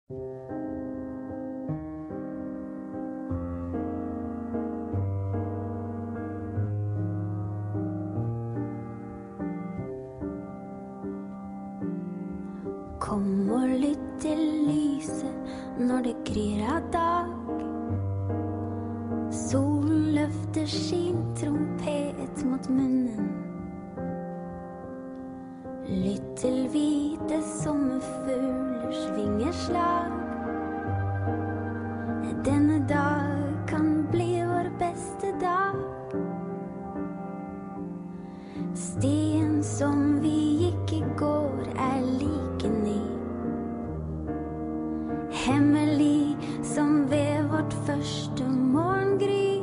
Kom og lytt til lyset når det gryr av dag. Solen løfter sin trompet mot munnen. Lytt til hvite sommerfuglers vingeslag. Denne dag kan bli vår beste dag. Stien som vi gikk i går like ny. Hemmelig som ved vårt første morgengry.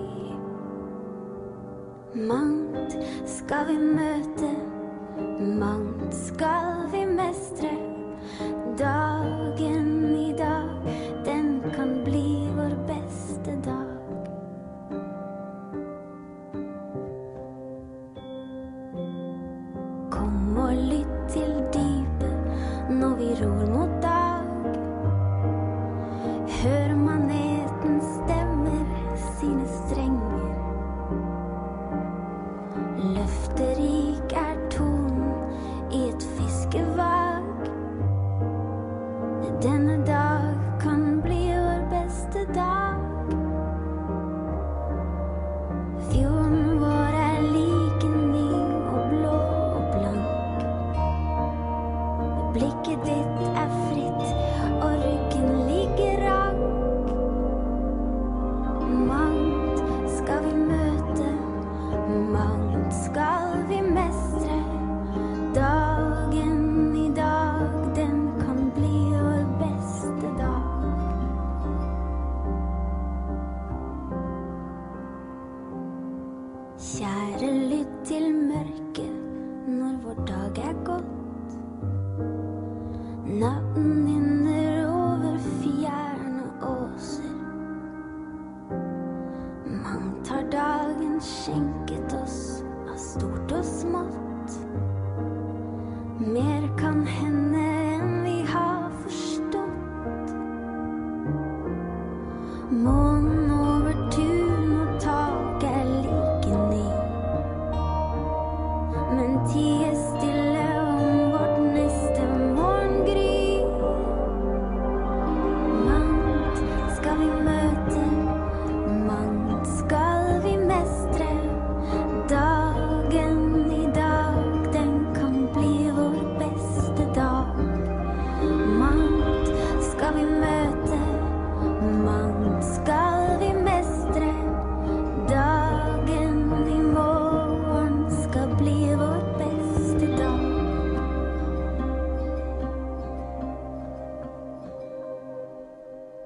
Mangt skal vi møte, mangt skal vi mestre. Dagen i dag, den kan bli vår beste dag. Kom og lytt til dypet når vi ror mot dag. Hør maneten stemmer sine strenger. Løfterik tonen i et fiskevag. Denne dag kan bli vår beste dag. Fjorden vår like ny og blå og blank. Blikket ditt fritt, og ryggen ligger rank. Mangt skal vi møte, mangt skal vi mestre. Dagen i dag, den kan bli vår beste dag. Kjære, lytt til mørket når vår dag gått. Natten din